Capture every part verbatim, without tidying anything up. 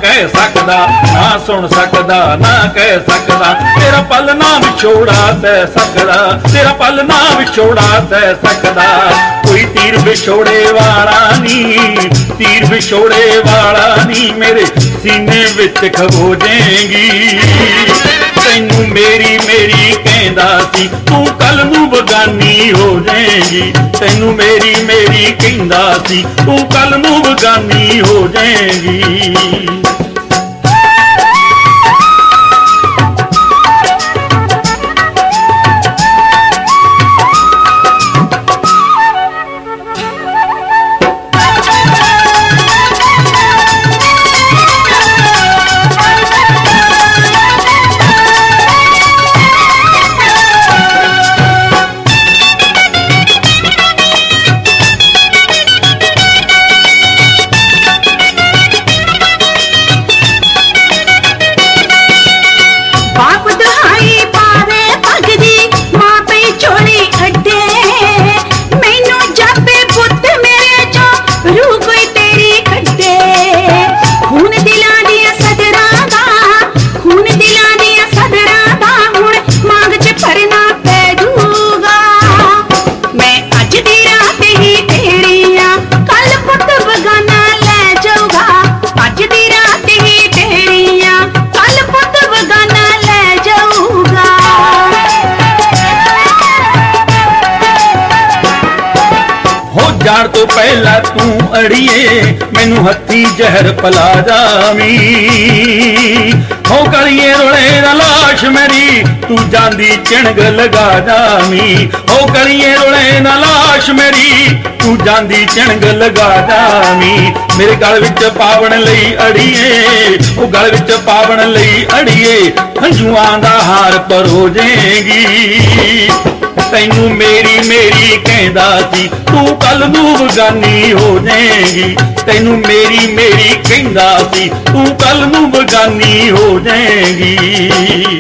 कह सकदा, ना सुन सकदा, ना कह सकदा। तेरा पल ना विछोड़ा तै सकदा, तेरा पल ना विछोड़ा तै सकदा। कोई तीर विछोड़े वाला नी, तीर विछोड़े वाला नी, मेरे सीने विच खबो जाएगी। तैनू मेरी मेरी कहंदा सी, तू कल नू बगानी हो जाएगी। तैनू मेरी मेरी कहंदा सी, तू कल नू बगानी हो जाएगी। जान तो पहला तू अड़िए मैनू हथी जहर पला जावी। हो करिए रोले दा लाश मेरी तू जांदी चिणग लगा जावी। हो करिए रोले दा लाश मेरी तू जांदी चिणग लगा जावी। मेरे गल विच पावन लई अड़िए, ओ गल विच पावन लई अड़िए हंझुआं दा हार परो जाएगी। तैनू मेरी मेरी कहंदा सी, तू कल नू बगानी हो जाएगी। तैनू मेरी मेरी कहंदा सी, तू कल नू बगानी हो जाएगी।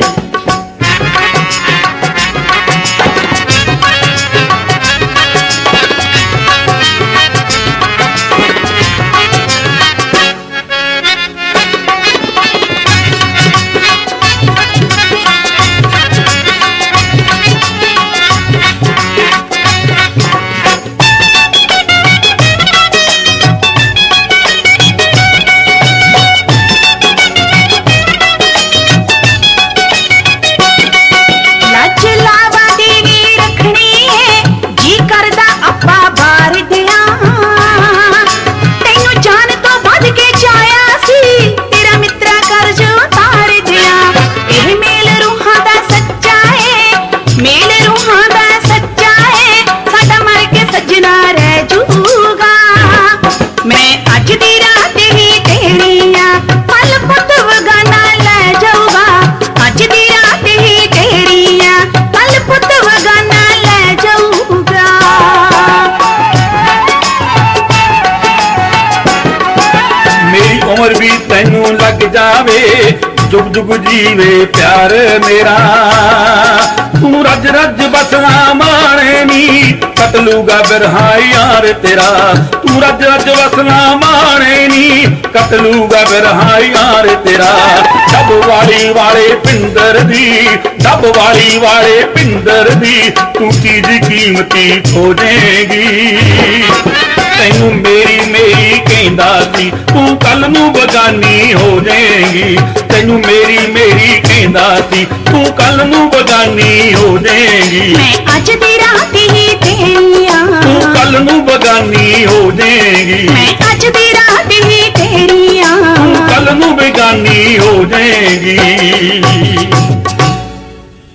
उमर भी तैनू लग जावे, जुग जुग जीवे प्यार मेरा। तू रज रज बसना माने नी, कट लूगा बिरहा यार तेरा। तू रज रज बसना माने नी, कट लूगा बिरहा यार तेरा। डब वाली वाले पिंदर दी, डब वाली वाले पिंदर दी, तू चीज कीमती खो जाएगी। तैनू मेरी मेरी कहंदा सी, तू कल नू बगानी हो जाएगी। तैनू मेरी मेरी कहंदा सी, तू कल नू बगानी हो जाएगी। मैं अज दी रात ही तेरी आ, तू कल नू बगानी हो जाएगी। मैं अज दी रात ही तेरी आ, तू कल नू बेगानी हो जाएगी।